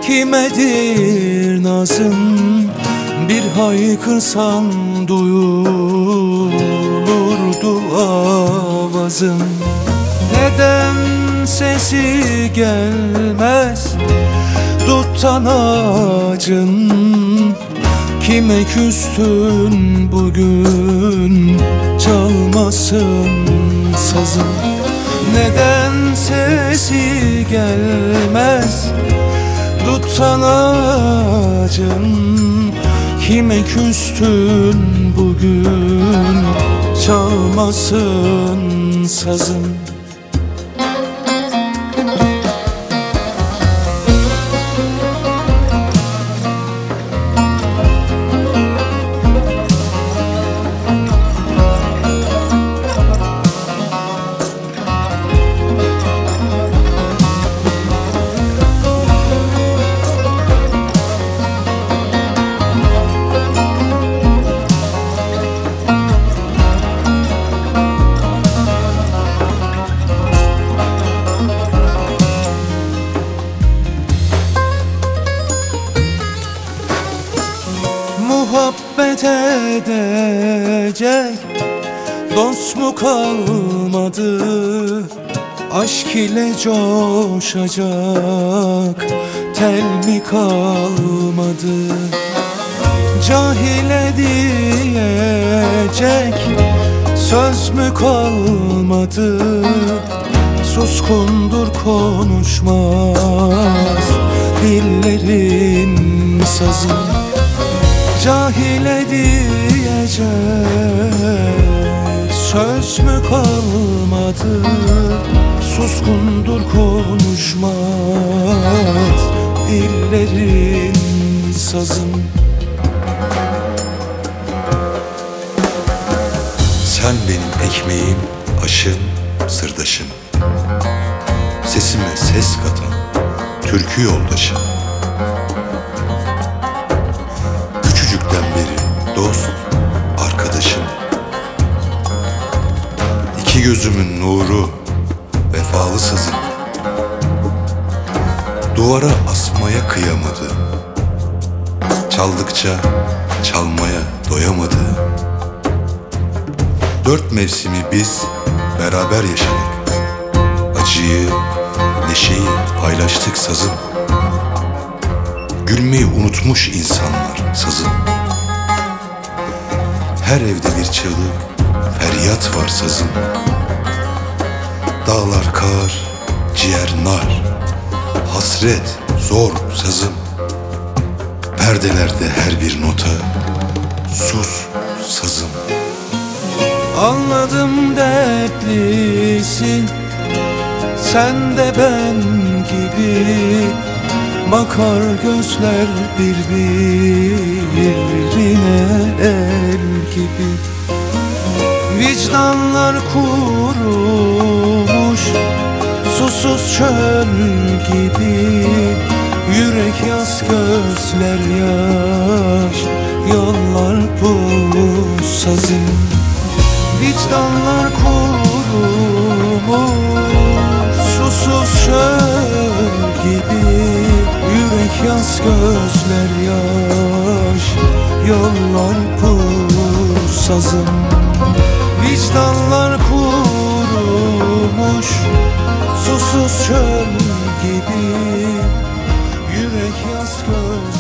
Kimedir nazın, bir haykırsan duyulurdu avazın. Neden sesi gelmez duttan ağacın? Kime küstün bugün çalmasın sazın? Neden sesi gelmez duttan ağacın? Kime küstün bugün çalmasın sazın? Muhabbet edecek dost mu kalmadı? Aşk ile coşacak tel mi kalmadı? Cahile diyecek söz mü kalmadı? Suskundur konuşmaz dillerin sazı. Cahile diyecek söz mü kalmadı? Suskundur konuşmaz dillerin sazın. Sen benim ekmeğim, aşım, sırdaşım. Sesime ses katan türkü yoldaşım. Küçücükten beri dost, arkadaşım. İki gözümün nuru, vefalı sazım. Duvara asmaya kıyamadı. Çaldıkça çalmaya doyamadı. 4 mevsimi biz beraber yaşadık. Acıyı, neşeyi paylaştık sazım. Gülmeyi unutmuş insanlar sazım. Her evde bir çığlık, feryat var sazım. Dağlar kar, ciğer nar, hasret zor sazım. Perdelerde her bir nota, sus sazım. Anladım dertlisin, sen de ben gibi. Bakar gözler birbirine el gibi. Vicdanlar kurumuş susuz çöl gibi. Yürek yaz, gözler yaş, yollar bu sazın. Vicdanlar kurumuş susuz çöl gibi. Yürek yaz, gözler yaş, yollar pursazım. Vicdanlar kurumuş susuz çöl gibi. Yürek yaz, göz